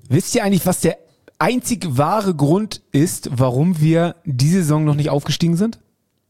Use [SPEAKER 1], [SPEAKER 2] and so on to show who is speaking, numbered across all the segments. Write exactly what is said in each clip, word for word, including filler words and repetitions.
[SPEAKER 1] Wisst ihr eigentlich, was der einzig wahre Grund ist, warum wir diese Saison noch nicht aufgestiegen sind?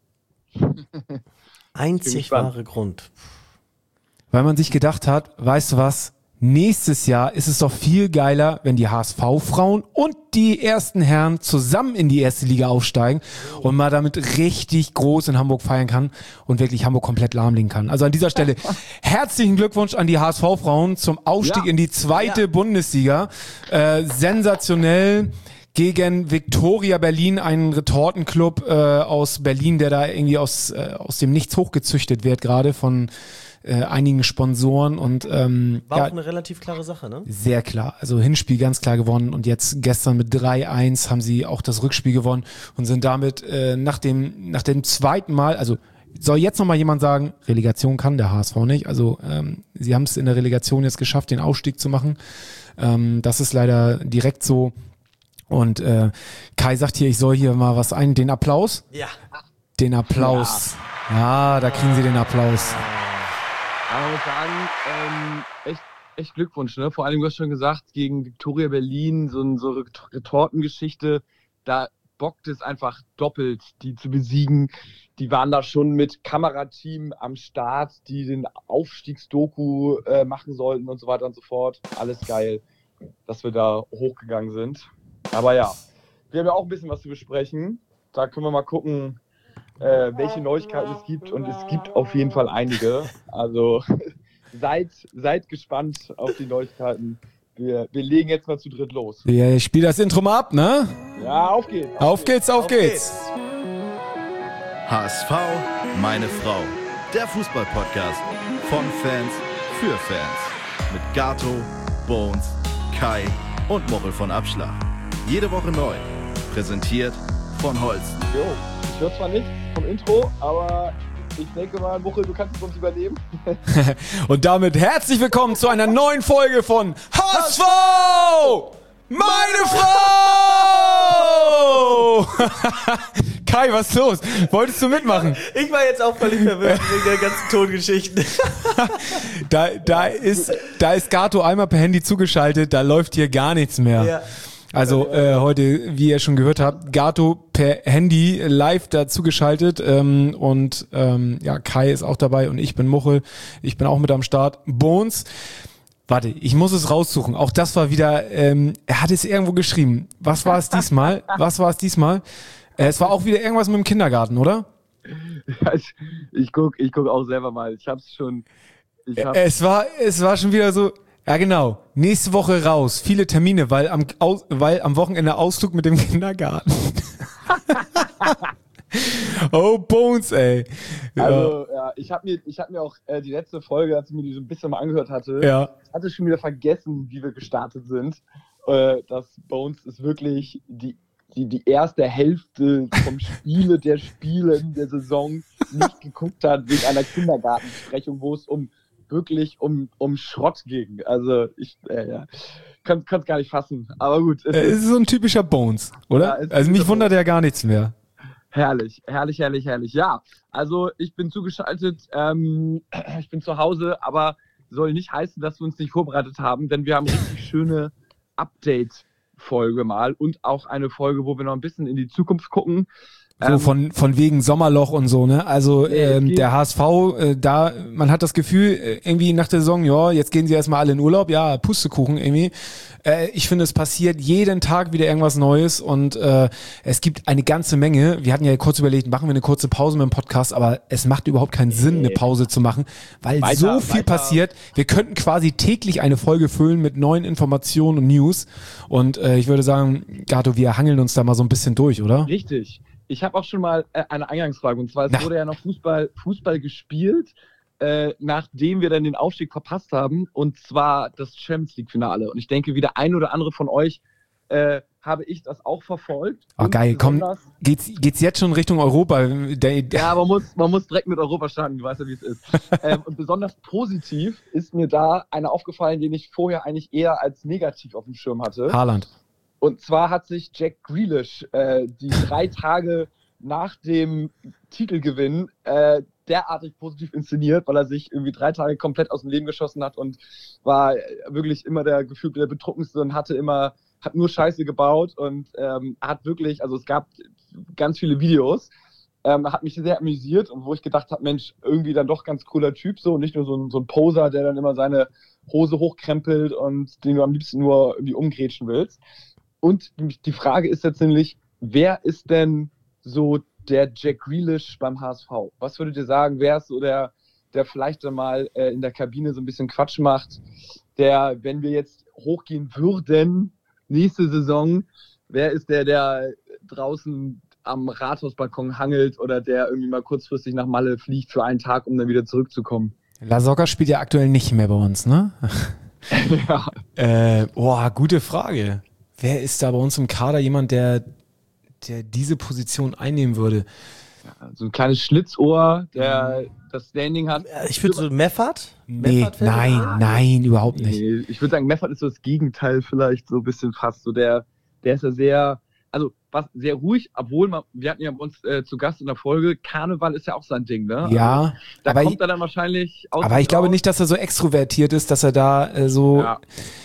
[SPEAKER 2] Einzig wahre Grund.
[SPEAKER 1] Weil man sich gedacht hat, weißt du was, nächstes Jahr ist es doch viel geiler, wenn die H S V-Frauen und die ersten Herren zusammen in die erste Liga aufsteigen und man damit richtig groß in Hamburg feiern kann und wirklich Hamburg komplett lahmlegen kann. Also an dieser Stelle herzlichen Glückwunsch an die H S V-Frauen zum Aufstieg ja. in die zweite ja. Bundesliga. Äh, sensationell. Gegen Viktoria Berlin, einen Retortenclub äh, aus Berlin, der da irgendwie aus äh, aus dem Nichts hochgezüchtet wird, gerade von äh, einigen Sponsoren. Und ähm,
[SPEAKER 2] war
[SPEAKER 1] ja,
[SPEAKER 2] auch eine relativ klare Sache, ne?
[SPEAKER 1] Sehr klar. Also Hinspiel ganz klar gewonnen und jetzt gestern mit drei eins haben sie auch das Rückspiel gewonnen und sind damit äh, nach dem nach dem zweiten Mal, also soll jetzt nochmal jemand sagen, Relegation kann der H S V nicht. Also ähm, sie haben es in der Relegation jetzt geschafft, den Ausstieg zu machen. Ähm, das ist leider direkt so. Und äh, Kai sagt hier, ich soll hier mal was ein, den Applaus.
[SPEAKER 2] Ja.
[SPEAKER 1] Den Applaus. Ja, ja da kriegen sie den Applaus.
[SPEAKER 3] Aber ich muss sagen, ähm, echt, echt Glückwunsch, ne? Vor allem, du hast schon gesagt, gegen Viktoria Berlin, so eine so Retortengeschichte, da bockt es einfach doppelt, die zu besiegen. Die waren da schon mit Kamerateam am Start, die den Aufstiegsdoku äh, machen sollten und so weiter und so fort. Alles geil, dass wir da hochgegangen sind. Aber ja, wir haben ja auch ein bisschen was zu besprechen. Da können wir mal gucken, äh, welche Neuigkeiten es gibt. Und es gibt auf jeden Fall einige. Also seid, seid gespannt auf die Neuigkeiten. Wir, wir legen jetzt mal zu dritt los.
[SPEAKER 1] Ja, ich spiele das Intro mal ab, ne?
[SPEAKER 3] Ja, auf geht's.
[SPEAKER 1] Auf, auf geht's, auf, auf geht's. geht's.
[SPEAKER 4] H S V, meine Frau. Der Fußball-Podcast von Fans für Fans. Mit Gato, Bones, Kai und Mochel von Abschlag. Jede Woche neu. Präsentiert von Holsten.
[SPEAKER 3] Jo, ich höre zwar nicht vom Intro, aber ich denke mal, Mochel, du kannst es uns übernehmen.
[SPEAKER 1] Und damit herzlich willkommen zu einer neuen Folge von H S V! Meine Frau! Kai, was ist los? Wolltest du mitmachen?
[SPEAKER 2] Ich war jetzt auch völlig verwirrt wegen der ganzen Tongeschichten.
[SPEAKER 1] da, da ist, da ist Gato einmal per Handy zugeschaltet, da läuft hier gar nichts mehr. Ja. Also äh, heute, wie ihr schon gehört habt, Gato per Handy live dazu geschaltet ähm, und ähm, ja, Kai ist auch dabei und ich bin Muchel, ich bin auch mit am Start. Bones, warte, ich muss es raussuchen. Auch das war wieder, ähm, er hat es irgendwo geschrieben. Was war es diesmal? Was war es diesmal? Äh, es war auch wieder irgendwas mit dem Kindergarten, oder?
[SPEAKER 3] Ja, ich, ich guck, ich guck auch selber mal. Ich hab's schon. Ich hab
[SPEAKER 1] es war, es war schon wieder so. Ja, genau. Nächste Woche raus. Viele Termine, weil am, aus, weil am Wochenende Ausflug mit dem Kindergarten. Oh, Bones, ey.
[SPEAKER 3] Ja. Also, ja, ich habe mir, ich hab mir auch äh, die letzte Folge, als ich mir die so ein bisschen mal angehört hatte,
[SPEAKER 1] ja.
[SPEAKER 3] ich hatte schon wieder vergessen, wie wir gestartet sind. Äh, dass Bones ist wirklich die, die, die erste Hälfte vom Spiele der Spiele in der Saison nicht geguckt hat wegen einer Kindergartensprechung, wo es um wirklich um, um Schrott ging. Also ich äh, ja, kann es gar nicht fassen. Aber gut.
[SPEAKER 1] Es ist, ist so ein typischer Bones, oder? Ja, also mich wundert ja gar nichts mehr.
[SPEAKER 3] Herrlich, herrlich, herrlich, herrlich. Ja, also ich bin zugeschaltet, ähm, ich bin zu Hause, aber soll nicht heißen, dass wir uns nicht vorbereitet haben, denn wir haben richtig schöne Update-Folge mal und auch eine Folge, wo wir noch ein bisschen in die Zukunft gucken.
[SPEAKER 1] So ähm, von von wegen Sommerloch und so, ne? Also ähm, der H S V, äh, da man hat das Gefühl, äh, irgendwie nach der Saison, ja, jetzt gehen sie erstmal alle in Urlaub, ja, Pustekuchen irgendwie. Äh, ich finde, es passiert jeden Tag wieder irgendwas Neues und äh, es gibt eine ganze Menge. Wir hatten ja kurz überlegt, machen wir eine kurze Pause mit dem Podcast, aber es macht überhaupt keinen Sinn, eine Pause zu machen, weil weiter, so viel weiter. passiert. Wir könnten quasi täglich eine Folge füllen mit neuen Informationen und News und äh, ich würde sagen, Gato, wir hangeln uns da mal so ein bisschen durch, oder?
[SPEAKER 3] Richtig. Ich habe auch schon mal äh, eine Eingangsfrage, und zwar, es
[SPEAKER 1] Na.
[SPEAKER 3] wurde ja noch Fußball, Fußball gespielt, äh, nachdem wir dann den Aufstieg verpasst haben, und zwar das Champions League-Finale. Und ich denke, wie der ein oder andere von euch äh, habe ich das auch verfolgt.
[SPEAKER 1] Oh, geil, komm, geht's, geht's jetzt schon Richtung Europa? Der, der
[SPEAKER 3] ja, man muss, man muss direkt mit Europa starten, du weißt ja, wie es ist. ähm, und besonders positiv ist mir da einer aufgefallen, den ich vorher eigentlich eher als negativ auf dem Schirm hatte.
[SPEAKER 1] Haaland.
[SPEAKER 3] Und zwar hat sich Jack Grealish äh, die drei Tage nach dem Titelgewinn äh, derartig positiv inszeniert, weil er sich irgendwie drei Tage komplett aus dem Leben geschossen hat und war wirklich immer der gefühlt der Betrunkenste und hatte immer, hat nur Scheiße gebaut und ähm, hat wirklich, also es gab ganz viele Videos, ähm, hat mich sehr amüsiert und wo ich gedacht habe, Mensch, irgendwie dann doch ganz cooler Typ so und nicht nur so ein, so ein Poser, der dann immer seine Hose hochkrempelt und den du am liebsten nur irgendwie umgrätschen willst. Und die Frage ist jetzt nämlich, wer ist denn so der Jack Grealish beim H S V? Was würdet ihr sagen, wer ist so der, der vielleicht mal äh, in der Kabine so ein bisschen Quatsch macht, der, wenn wir jetzt hochgehen würden, nächste Saison, wer ist der, der draußen am Rathausbalkon hangelt oder der irgendwie mal kurzfristig nach Malle fliegt für einen Tag, um dann wieder zurückzukommen?
[SPEAKER 1] Lasogga spielt ja aktuell nicht mehr bei uns, ne?
[SPEAKER 3] Ja.
[SPEAKER 1] Äh, boah, gute Frage. Wer ist da bei uns im Kader jemand, der, der diese Position einnehmen würde?
[SPEAKER 3] Ja, so ein kleines Schlitzohr, der das Standing hat.
[SPEAKER 2] Ich würde so Meffert?
[SPEAKER 1] Nee,
[SPEAKER 2] Meffert fällt mir
[SPEAKER 1] nein,
[SPEAKER 2] ein.
[SPEAKER 1] nein, überhaupt nicht.
[SPEAKER 3] Nee, ich würde sagen, Meffert ist so das Gegenteil vielleicht so ein bisschen fast. So der, der ist ja sehr, also was sehr ruhig, obwohl man, wir hatten ja bei uns äh, zu Gast in der Folge, Karneval ist ja auch sein Ding, ne?
[SPEAKER 1] Ja,
[SPEAKER 3] also, da
[SPEAKER 1] aber
[SPEAKER 3] kommt
[SPEAKER 1] ich,
[SPEAKER 3] er dann wahrscheinlich aus.
[SPEAKER 1] aber ich glaube nicht, dass er so extrovertiert ist, dass er da äh, so.
[SPEAKER 3] Ja.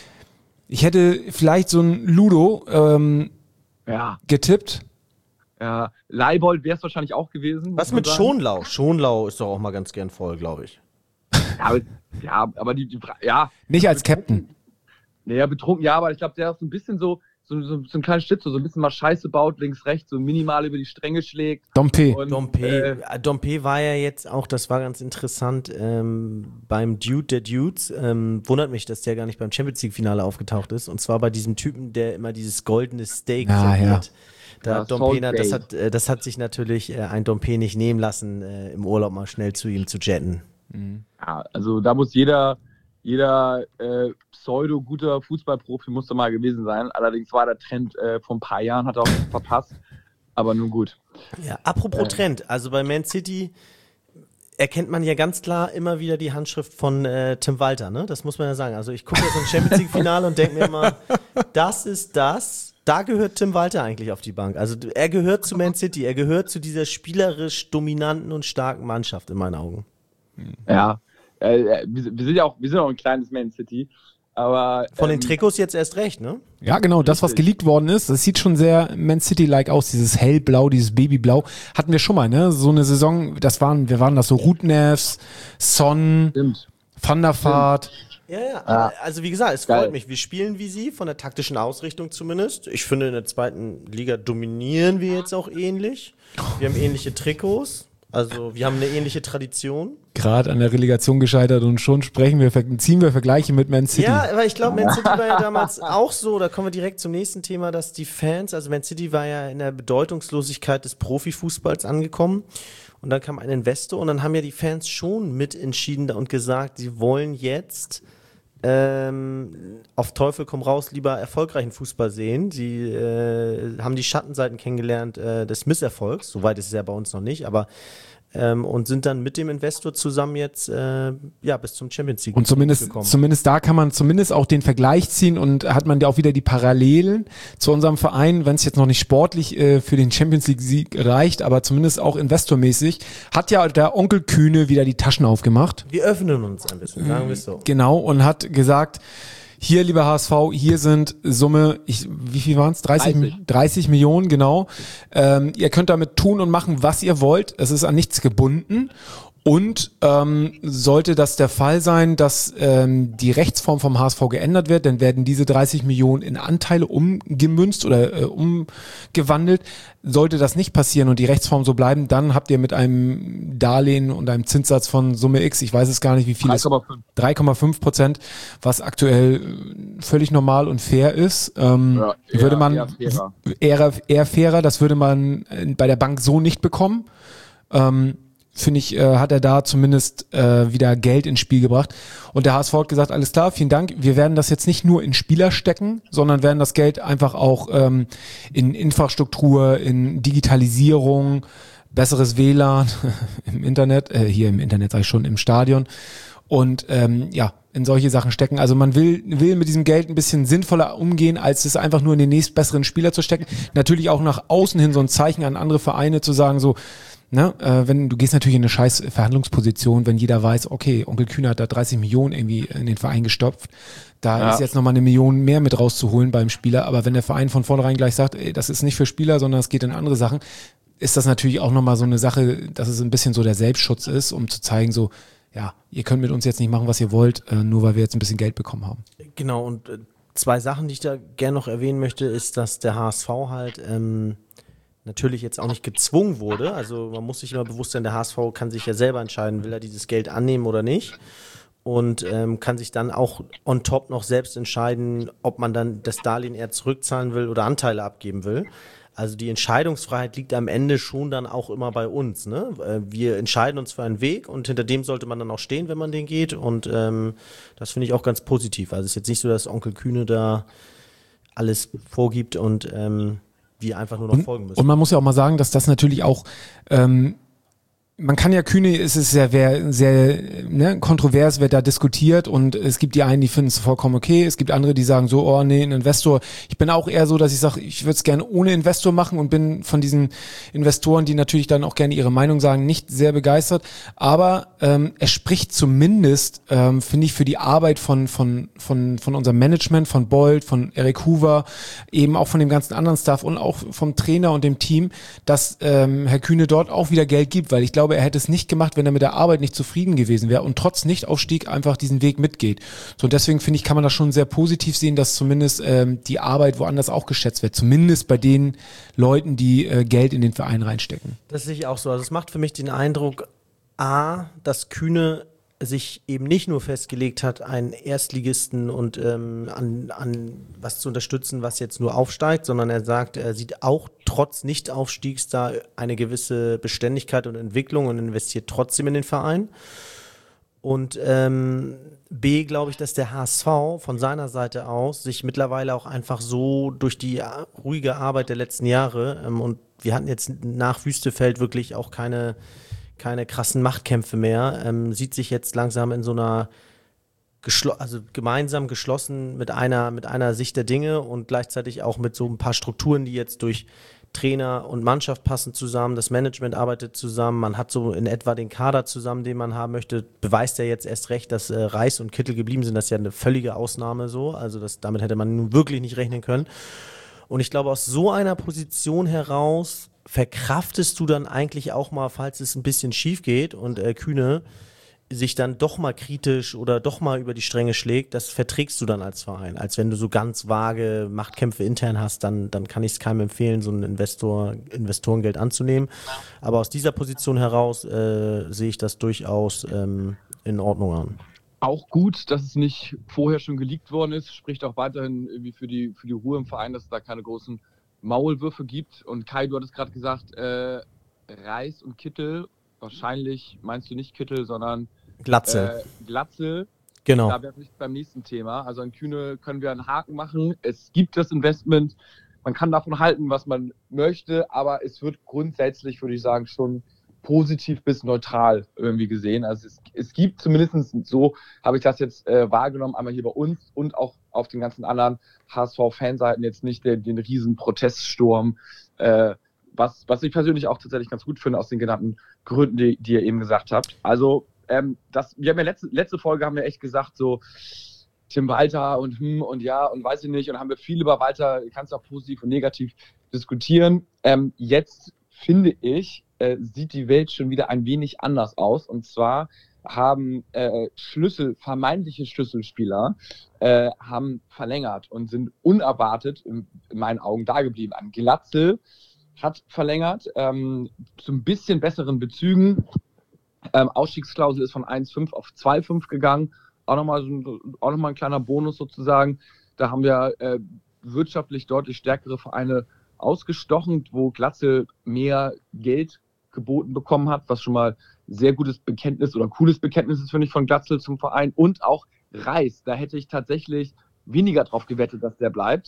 [SPEAKER 1] Ich hätte vielleicht so ein Ludo ähm,
[SPEAKER 3] Ja,
[SPEAKER 1] getippt.
[SPEAKER 3] ja. Leibold wäre es wahrscheinlich auch gewesen.
[SPEAKER 2] Was
[SPEAKER 3] muss man
[SPEAKER 2] mit
[SPEAKER 3] sagen.
[SPEAKER 2] Schonlau? Schonlau ist doch auch mal ganz gern voll, glaube ich.
[SPEAKER 3] Ja, aber, ja, aber die, die Fra- ja.
[SPEAKER 1] Nicht als Captain.
[SPEAKER 3] Naja, betrunken, ja, aber ich glaube, der ist so ein bisschen so, so, so, so ein kleines Schlitz, so ein bisschen mal Scheiße baut, links, rechts, so minimal über die Stränge schlägt.
[SPEAKER 1] Dompe.
[SPEAKER 3] Und,
[SPEAKER 2] Dompe,
[SPEAKER 3] äh,
[SPEAKER 2] Dompe war ja jetzt auch, das war ganz interessant, ähm, beim Dude der Dudes. Ähm, wundert mich, dass der gar nicht beim Champions League Finale aufgetaucht ist. Und zwar bei diesem Typen, der immer dieses goldene Steak
[SPEAKER 1] Ah,
[SPEAKER 2] serviert. Da
[SPEAKER 3] Ja,
[SPEAKER 2] hat Dompe,
[SPEAKER 3] Salt
[SPEAKER 2] na, das
[SPEAKER 3] Bay.
[SPEAKER 2] hat, äh, das hat sich natürlich äh, ein Dompe nicht nehmen lassen, äh, im Urlaub mal schnell zu ihm zu jetten.
[SPEAKER 3] ja, also da muss jeder, jeder äh, pseudo-guter Fußballprofi muss da mal gewesen sein. Allerdings war der Trend äh, vor ein paar Jahren, hat er auch verpasst. Aber nun gut.
[SPEAKER 2] Ja, apropos Trend, also bei Man City erkennt man ja ganz klar immer wieder die Handschrift von äh, Tim Walter, ne? Das muss man ja sagen. Also ich gucke ja so ein Champions League Finale und denke mir immer, das ist das, da gehört Tim Walter eigentlich auf die Bank. Also er gehört zu Man City, er gehört zu dieser spielerisch dominanten und starken Mannschaft in meinen Augen.
[SPEAKER 3] Ja, äh, wir, wir sind ja auch, wir sind auch ein kleines Man City. Aber
[SPEAKER 2] Von den
[SPEAKER 3] ähm,
[SPEAKER 2] Trikots jetzt erst recht, ne?
[SPEAKER 1] Ja, genau, das, was
[SPEAKER 3] Richtig.
[SPEAKER 1] geleakt worden ist, das sieht schon sehr Man City-like aus, dieses hellblau, dieses Babyblau. Hatten wir schon mal, ne? So eine Saison, das waren, wir waren das so Rutnevs, Son,
[SPEAKER 3] Stimmt.
[SPEAKER 1] Van der Vaart.
[SPEAKER 2] Ja, ja. Aber, also wie gesagt, es
[SPEAKER 3] Geil.
[SPEAKER 2] freut mich. Wir spielen wie sie, von der taktischen Ausrichtung zumindest. Ich finde, in der zweiten Liga dominieren wir jetzt auch ähnlich. Wir haben ähnliche Trikots. Also wir haben eine ähnliche Tradition.
[SPEAKER 1] Gerade an der Relegation gescheitert und schon sprechen wir, ver- ziehen wir Vergleiche mit Man City.
[SPEAKER 2] Ja, aber ich glaube, Man City war ja damals auch so, da kommen wir direkt zum nächsten Thema, dass die Fans, also Man City war ja in der Bedeutungslosigkeit des Profifußballs angekommen und dann kam ein Investor und dann haben ja die Fans schon mitentschieden und gesagt, sie wollen jetzt ähm, auf Teufel komm raus lieber erfolgreichen Fußball sehen. Sie äh, haben die Schattenseiten kennengelernt äh, des Misserfolgs, soweit ist es ja bei uns noch nicht, aber ähm, und sind dann mit dem Investor zusammen jetzt äh, ja bis zum Champions League
[SPEAKER 1] Und zumindest,
[SPEAKER 2] gekommen.
[SPEAKER 1] zumindest da kann man zumindest auch den Vergleich ziehen und hat man ja auch wieder die Parallelen zu unserem Verein, wenn es jetzt noch nicht sportlich äh, für den Champions League Sieg reicht, aber zumindest auch investormäßig, hat ja der Onkel Kühne wieder die Taschen aufgemacht.
[SPEAKER 2] Wir öffnen uns ein bisschen, sagen wir es so.
[SPEAKER 1] Genau, und hat gesagt, hier, lieber H S V, hier sind Summe, ich, wie viel waren es? dreißig,
[SPEAKER 3] dreißig.
[SPEAKER 1] dreißig Millionen, genau. Ähm, ihr könnt damit tun und machen, was ihr wollt. Es ist an nichts gebunden. Und ähm, sollte das der Fall sein, dass ähm, die Rechtsform vom H S V geändert wird, dann werden diese dreißig Millionen in Anteile umgemünzt oder äh, umgewandelt. Sollte das nicht passieren und die Rechtsform so bleiben, dann habt ihr mit einem Darlehen und einem Zinssatz von Summe X, ich weiß es gar nicht, wie viel
[SPEAKER 3] drei
[SPEAKER 1] es
[SPEAKER 3] Komma fünf.
[SPEAKER 1] drei Komma fünf Prozent, was aktuell äh, völlig normal und fair ist, ähm,
[SPEAKER 3] Ja, eher-
[SPEAKER 1] würde man
[SPEAKER 3] eher fairer.
[SPEAKER 1] eher, eher fairer, das würde man äh, bei der Bank so nicht bekommen. Ähm, Finde ich, äh, hat er da zumindest äh, wieder Geld ins Spiel gebracht. Und der H S V hat gesagt, alles klar, vielen Dank. Wir werden das jetzt nicht nur in Spieler stecken, sondern werden das Geld einfach auch ähm, in Infrastruktur, in Digitalisierung, besseres W L A N im Internet, äh, hier im Internet sag ich schon, im Stadion und ähm, ja, in solche Sachen stecken. Also man will, will mit diesem Geld ein bisschen sinnvoller umgehen, als es einfach nur in den nächstbesseren Spieler zu stecken. Natürlich auch nach außen hin so ein Zeichen an andere Vereine zu sagen, so, ne, äh, wenn du gehst natürlich in eine scheiß Verhandlungsposition, wenn jeder weiß, okay, Onkel Kühne hat da dreißig Millionen irgendwie in den Verein gestopft, da
[SPEAKER 3] Ja.
[SPEAKER 1] ist jetzt nochmal eine Million mehr mit rauszuholen beim Spieler, aber wenn der Verein von vornherein gleich sagt, ey, das ist nicht für Spieler, sondern es geht in andere Sachen, ist das natürlich auch nochmal so eine Sache, dass es ein bisschen so der Selbstschutz ist, um zu zeigen, so, ja, ihr könnt mit uns jetzt nicht machen, was ihr wollt, äh, nur weil wir jetzt ein bisschen Geld bekommen haben.
[SPEAKER 2] Genau, und äh, zwei Sachen, die ich da gerne noch erwähnen möchte, ist, dass der H S V halt ähm, natürlich jetzt auch nicht gezwungen wurde. Also man muss sich immer bewusst sein, der H S V kann sich ja selber entscheiden, will er dieses Geld annehmen oder nicht. Und ähm, kann sich dann auch on top noch selbst entscheiden, ob man dann das Darlehen eher zurückzahlen will oder Anteile abgeben will. Also die Entscheidungsfreiheit liegt am Ende schon dann auch immer bei uns. Ne? Äh, Wir entscheiden uns für einen Weg und hinter dem sollte man dann auch stehen, wenn man den geht. Und ähm, das finde ich auch ganz positiv. Also es ist jetzt nicht so, dass Onkel Kühne da alles vorgibt und ähm, wir einfach nur noch
[SPEAKER 1] Und,
[SPEAKER 2] folgen müssen.
[SPEAKER 1] und man muss ja auch mal sagen, dass das natürlich auch, ähm, man kann ja Kühne, es ist ja sehr, sehr ne, kontrovers, wird da diskutiert und es gibt die einen, die finden es vollkommen okay, es gibt andere, die sagen so, oh nee, ein Investor. Ich bin auch eher so, dass ich sage, ich würde es gerne ohne Investor machen und bin von diesen Investoren, die natürlich dann auch gerne ihre Meinung sagen, nicht sehr begeistert. Aber ähm, es spricht zumindest, ähm, finde ich, für die Arbeit von von von von unserem Management, von Bold, von Eric Hoover, eben auch von dem ganzen anderen Staff und auch vom Trainer und dem Team, dass ähm, Herr Kühne dort auch wieder Geld gibt, weil ich glaube, er hätte es nicht gemacht, wenn er mit der Arbeit nicht zufrieden gewesen wäre und trotz Nichtaufstieg einfach diesen Weg mitgeht. So, und deswegen finde ich, kann man das schon sehr positiv sehen, dass zumindest ähm, die Arbeit woanders auch geschätzt wird. Zumindest bei den Leuten, die äh, Geld in den Verein reinstecken.
[SPEAKER 2] Das sehe ich auch so. Also es macht für mich den Eindruck, A, dass Kühne sich eben nicht nur festgelegt hat, einen Erstligisten und ähm, an, an was zu unterstützen, was jetzt nur aufsteigt, sondern er sagt, er sieht auch trotz Nichtaufstiegs da eine gewisse Beständigkeit und Entwicklung und investiert trotzdem in den Verein. Und ähm, B, glaube ich, dass der H S V von seiner Seite aus sich mittlerweile auch einfach so durch die äh, ruhige Arbeit der letzten Jahre ähm, und wir hatten jetzt nach Wüstefeld wirklich auch keine keine krassen Machtkämpfe mehr, ähm, sieht sich jetzt langsam in so einer geschlo- also gemeinsam geschlossen mit einer mit einer Sicht der Dinge und gleichzeitig auch mit so ein paar Strukturen, die jetzt durch Trainer und Mannschaft passen zusammen, das Management arbeitet zusammen, man hat so in etwa den Kader zusammen, den man haben möchte, beweist ja jetzt erst recht, dass äh, Reis und Kittel geblieben sind, das ist ja eine völlige Ausnahme so, also das, damit hätte man nun wirklich nicht rechnen können. Und ich glaube, aus so einer Position heraus verkraftest du dann eigentlich auch mal, falls es ein bisschen schief geht und äh, Kühne sich dann doch mal kritisch oder doch mal über die Stränge schlägt, das verträgst du dann als Verein. Als wenn du so ganz vage Machtkämpfe intern hast, dann, dann kann ich es keinem empfehlen, so ein Investor, Investorengeld anzunehmen. Aber aus dieser Position heraus äh, sehe ich das durchaus ähm, in Ordnung an.
[SPEAKER 3] Auch gut, dass es nicht vorher schon geleakt worden ist, spricht auch weiterhin irgendwie für die, für die Ruhe im Verein, dass es da keine großen Maulwürfe gibt. Und Kai, du hattest gerade gesagt, äh, Reis und Kittel, wahrscheinlich meinst du nicht Kittel, sondern
[SPEAKER 2] Glatze.
[SPEAKER 3] Äh, Glatze.
[SPEAKER 2] Genau.
[SPEAKER 3] Da wäre ich beim nächsten Thema. Also an Kühne können wir einen Haken machen. Es gibt das Investment. Man kann davon halten, was man möchte, aber es wird grundsätzlich, würde ich sagen, schon positiv bis neutral irgendwie gesehen. Also es, es gibt zumindest, so habe ich das jetzt äh, wahrgenommen, einmal hier bei uns und auch auf den ganzen anderen H S V-Fanseiten jetzt nicht den, den riesen Proteststurm, äh, was, was ich persönlich auch tatsächlich ganz gut finde aus den genannten Gründen, die, die ihr eben gesagt habt. Also ähm, das, wir haben ja letzte, letzte Folge haben wir echt gesagt, so Tim Walter und hm und ja und weiß ich nicht, und haben wir viel über Walter, kannst auch positiv und negativ diskutieren. Ähm, jetzt finde ich, äh, sieht die Welt schon wieder ein wenig anders aus, und zwar haben äh, Schlüssel, vermeintliche Schlüsselspieler äh, haben verlängert und sind unerwartet in, in meinen Augen da geblieben. Ein Glatzel hat verlängert, ähm, zu ein bisschen besseren Bezügen. Ähm, Ausstiegsklausel ist von eins Komma fünf auf zwei Komma fünf gegangen. Auch nochmal so, auch noch mal ein kleiner Bonus sozusagen. Da haben wir äh, wirtschaftlich deutlich stärkere Vereine ausgestochen, wo Glatzel mehr Geld geboten bekommen hat, was schon mal sehr gutes Bekenntnis oder cooles Bekenntnis ist, finde ich, von Glatzel zum Verein. Und auch Reis, da hätte ich tatsächlich weniger drauf gewettet, dass der bleibt.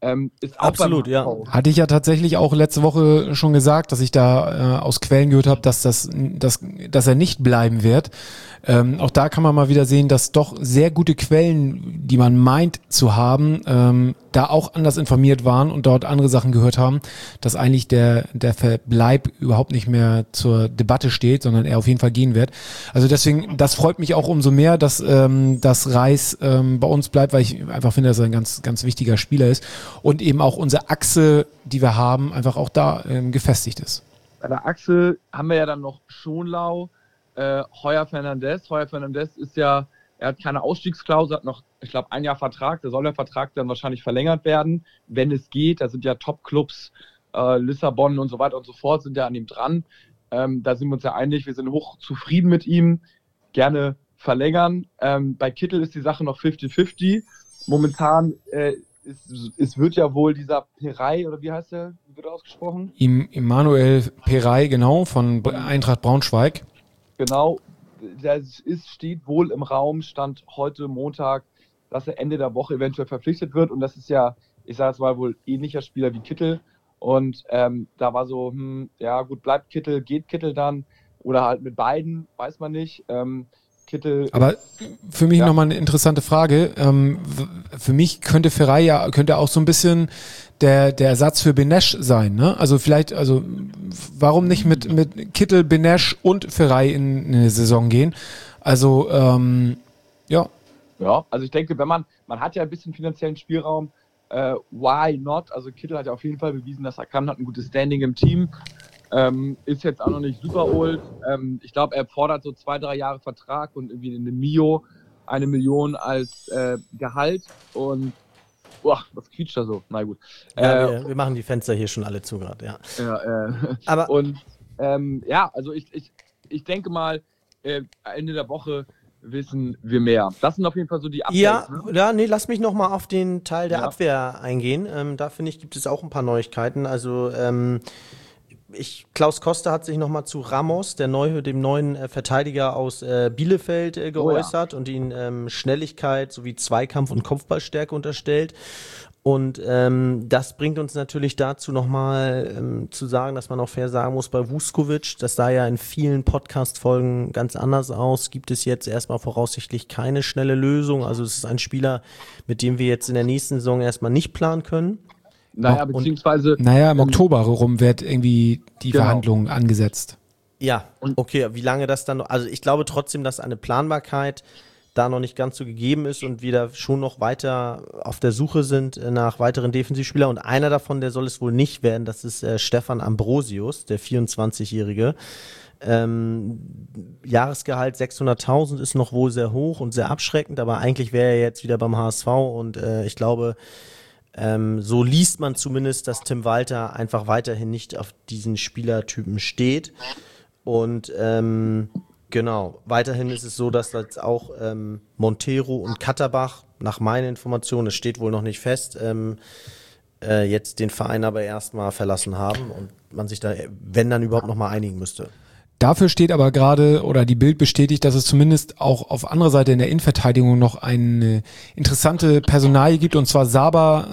[SPEAKER 3] Ähm, ist auch
[SPEAKER 2] Absolut,
[SPEAKER 3] beim
[SPEAKER 2] ja.
[SPEAKER 3] H S V.
[SPEAKER 1] Hatte ich ja tatsächlich auch letzte Woche schon gesagt, dass ich da äh, aus Quellen gehört habe, dass das, dass, dass er nicht bleiben wird. Ähm, auch da kann man mal wieder sehen, dass doch sehr gute Quellen, die man meint zu haben, ähm, da auch anders informiert waren und dort andere Sachen gehört haben, dass eigentlich der, der Verbleib überhaupt nicht mehr zur Debatte steht, sondern er auf jeden Fall gehen wird. Also deswegen, das freut mich auch umso mehr, dass, ähm, dass Reis ähm, bei uns bleibt, weil ich einfach finde, dass er ein ganz, ganz wichtiger Spieler ist und eben auch unsere Achse, die wir haben, einfach auch da ähm, gefestigt ist.
[SPEAKER 3] Bei der Achse haben wir ja dann noch Schonlau, äh, Heuer Fernandes. Heuer Fernandes ist ja, er hat keine Ausstiegsklausel, hat noch, ich glaube, ein Jahr Vertrag. Da soll der Vertrag dann wahrscheinlich verlängert werden, wenn es geht. Da sind ja Top-Clubs, äh, Lissabon und so weiter und so fort, sind ja an ihm dran. Ähm, da sind wir uns ja einig, wir sind hoch zufrieden mit ihm, gerne verlängern. Ähm, bei Kittel ist die Sache noch fifty fifty. Momentan äh, es, es wird ja wohl dieser Perey, oder wie heißt der, wie wird er ausgesprochen?
[SPEAKER 1] Im, Immanuel Perey, genau, von Eintracht Braunschweig.
[SPEAKER 3] Genau, das ist, steht wohl im Raum, stand heute Montag, dass er Ende der Woche eventuell verpflichtet wird. Und das ist ja, ich sage es mal, wohl ähnlicher Spieler wie Kittel. Und ähm, da war so, hm, ja gut, bleibt Kittel, geht Kittel dann? Oder halt mit beiden, weiß man nicht. Ähm, Kittel.
[SPEAKER 1] Aber für mich
[SPEAKER 3] ja.
[SPEAKER 1] nochmal eine interessante Frage. Ähm, w- für mich könnte Ferrei ja, könnte auch so ein bisschen der, der Ersatz für Benesch sein, ne? Also vielleicht, also warum nicht mit, mit Kittel, Benesch und Ferrei in eine Saison gehen? Also, ähm, ja.
[SPEAKER 3] Ja, also ich denke, wenn man, man hat ja ein bisschen finanziellen Spielraum, äh, why not? Also Kittel hat ja auf jeden Fall bewiesen, dass er kann, hat ein gutes Standing im Team. Ähm, ist jetzt auch noch nicht super old. Ähm, ich glaube, er fordert so zwei, drei Jahre Vertrag und irgendwie eine Mio, eine Million als äh, Gehalt. Und, boah, was quietscht da so? Na gut.
[SPEAKER 2] Ja,
[SPEAKER 3] Äh,
[SPEAKER 2] wir, wir machen die Fenster hier schon alle zu gerade, ja.
[SPEAKER 3] ja, äh,
[SPEAKER 2] Aber
[SPEAKER 3] und ähm, ja, also ich, ich, ich denke mal, äh, Ende der Woche wissen wir mehr. Das sind auf jeden Fall so die Updates.
[SPEAKER 2] Ja,
[SPEAKER 3] Ne?
[SPEAKER 2] ja, nee, lass mich noch mal auf den Teil der
[SPEAKER 3] Ja.
[SPEAKER 2] Abwehr eingehen. Ähm, da finde ich, gibt es auch ein paar Neuigkeiten. Also ähm, ich, Klaus Koster hat sich noch mal zu Ramos, der neue, dem neuen äh, Verteidiger aus äh, Bielefeld, äh, geäußert und ihn ähm, Schnelligkeit sowie Zweikampf und Kopfballstärke unterstellt. Und ähm, das bringt uns natürlich dazu nochmal ähm, zu sagen, dass man auch fair sagen muss, bei Vuskovic, das sah ja in vielen Podcast-Folgen ganz anders aus, gibt es jetzt erstmal voraussichtlich keine schnelle Lösung. Also es ist ein Spieler, mit dem wir jetzt in der nächsten Saison erstmal nicht planen können.
[SPEAKER 3] Naja,
[SPEAKER 2] Und-
[SPEAKER 3] beziehungsweise.
[SPEAKER 1] Naja, im
[SPEAKER 3] ähm,
[SPEAKER 1] Oktober rum wird irgendwie die
[SPEAKER 3] Genau.
[SPEAKER 1] Verhandlungen angesetzt.
[SPEAKER 2] Ja, okay, wie lange das dann noch, also ich glaube trotzdem, dass eine Planbarkeit da noch nicht ganz so gegeben ist und wir da schon noch weiter auf der Suche sind äh, nach weiteren Defensivspielern und einer davon, der soll es wohl nicht werden, das ist äh, Stefan Ambrosius, der vierundzwanzigjährige. Ähm, Jahresgehalt sechshunderttausend ist noch wohl sehr hoch und sehr abschreckend, aber eigentlich wäre er jetzt wieder beim H S V und äh, ich glaube, ähm, so liest man zumindest, dass Tim Walter einfach weiterhin nicht auf diesen Spielertypen steht. Und ähm, genau, weiterhin ist es so, dass jetzt auch ähm, Montero und Katterbach, nach meinen Informationen, es steht wohl noch nicht fest, ähm, äh, jetzt den Verein aber erstmal verlassen haben und man sich da, wenn dann überhaupt noch mal einigen müsste.
[SPEAKER 1] Dafür steht aber gerade, oder die Bild bestätigt, dass es zumindest auch auf anderer Seite in der Innenverteidigung noch eine interessante Personalie gibt, und zwar Saba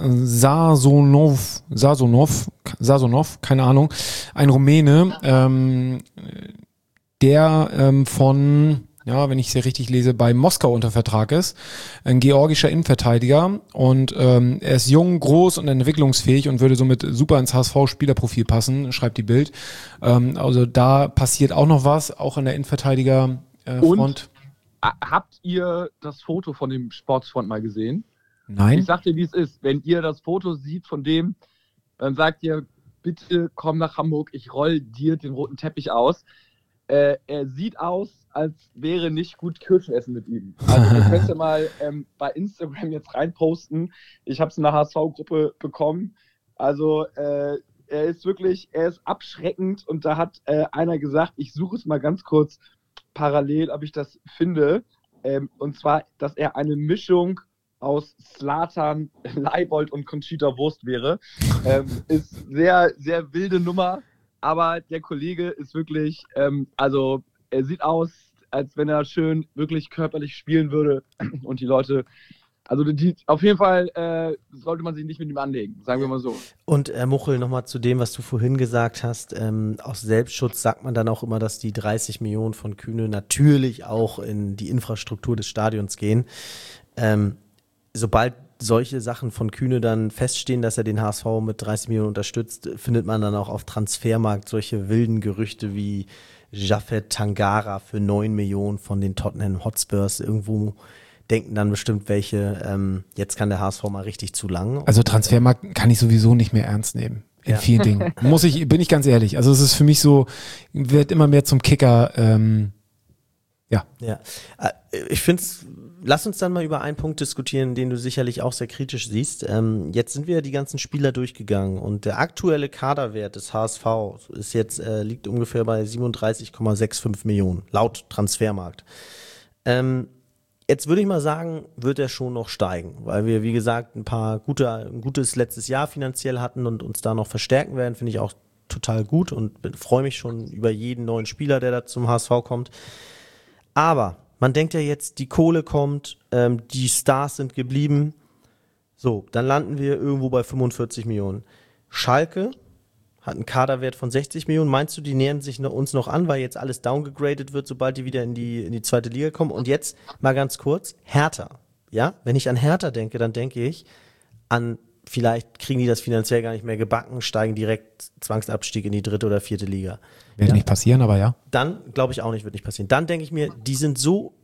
[SPEAKER 1] Sasonov, Sasonov, Sasonov, keine Ahnung, ein Rumäne, ähm, der ähm, von, ja, wenn ich es hier richtig lese, bei Moskau unter Vertrag ist, ein georgischer Innenverteidiger, und ähm, er ist jung, groß und entwicklungsfähig und würde somit super ins H S V-Spielerprofil passen, schreibt die Bild. Ähm, also da passiert auch noch was, auch an der Innenverteidiger äh,
[SPEAKER 3] Und?
[SPEAKER 1] Front.
[SPEAKER 3] Ah, habt ihr das Foto von dem Sportsfront mal gesehen? Ich
[SPEAKER 1] Nein?
[SPEAKER 3] sag dir, wie es ist. Wenn ihr das Foto seht von dem, dann sagt ihr, bitte komm nach Hamburg, ich roll dir den roten Teppich aus. Äh, er sieht aus, als wäre nicht gut Kirschen essen mit ihm. Also ihr könnt ja mal ähm, bei Instagram jetzt reinposten. Ich habe es in der H S V-Gruppe bekommen. Also äh, er ist wirklich, er ist abschreckend, und da hat äh, einer gesagt, ich suche es mal ganz kurz parallel, ob ich das finde. Ähm, und zwar, dass er eine Mischung aus Zlatan, Leibold und Conchita Wurst wäre. Ähm, ist sehr, sehr wilde Nummer. Aber der Kollege ist wirklich, ähm, also er sieht aus, als wenn er schön wirklich körperlich spielen würde und die Leute Also die, auf jeden Fall äh, sollte man sich nicht mit ihm anlegen, sagen wir mal so.
[SPEAKER 2] Und äh, Muchel, nochmal zu dem, was du vorhin gesagt hast. Ähm, aus Selbstschutz sagt man dann auch immer, dass die dreißig Millionen von Kühne natürlich auch in die Infrastruktur des Stadions gehen. Ähm, sobald solche Sachen von Kühne dann feststehen, dass er den H S V mit dreißig Millionen unterstützt, findet man dann auch auf Transfermarkt solche wilden Gerüchte wie Japhet Tangara für neun Millionen von den Tottenham Hotspurs. Irgendwo denken dann bestimmt welche, ähm, jetzt kann der H S V mal richtig zu lang.
[SPEAKER 1] Also Transfermarkt kann ich sowieso nicht mehr ernst nehmen. In
[SPEAKER 2] Ja.
[SPEAKER 1] vielen Dingen. Muss ich, bin ich ganz ehrlich. Also es ist für mich so, wird immer mehr zum Kicker, ähm, ja.
[SPEAKER 2] Ja, Äh, ich finde es, lass uns dann mal über einen Punkt diskutieren, den du sicherlich auch sehr kritisch siehst. Ähm, jetzt sind wir die ganzen Spieler durchgegangen und der aktuelle Kaderwert des H S V ist jetzt, äh, liegt ungefähr bei siebenunddreißig Komma fünfundsechzig Millionen, laut Transfermarkt. Ähm, Jetzt würde ich mal sagen, wird er schon noch steigen, weil wir, wie gesagt, ein paar gute, ein gutes letztes Jahr finanziell hatten und uns da noch verstärken werden, finde ich auch total gut und freue mich schon über jeden neuen Spieler, der da zum H S V kommt. Aber man denkt ja jetzt, die Kohle kommt, ähm, die Stars sind geblieben. So, dann landen wir irgendwo bei fünfundvierzig Millionen. Schalke hat einen Kaderwert von sechzig Millionen. Meinst du, die nähern sich noch, uns noch an, weil jetzt alles downgegradet wird, sobald die wieder in die, in die zweite Liga kommen? Und jetzt mal ganz kurz, Hertha. Ja, wenn ich an Hertha denke, dann denke ich an, vielleicht kriegen die das finanziell gar nicht mehr gebacken, steigen direkt Zwangsabstieg in die dritte oder vierte Liga.
[SPEAKER 1] Wird
[SPEAKER 2] Ja.
[SPEAKER 1] nicht passieren, aber ja.
[SPEAKER 2] Dann glaube ich auch nicht, wird nicht passieren. Dann denke ich mir, die sind so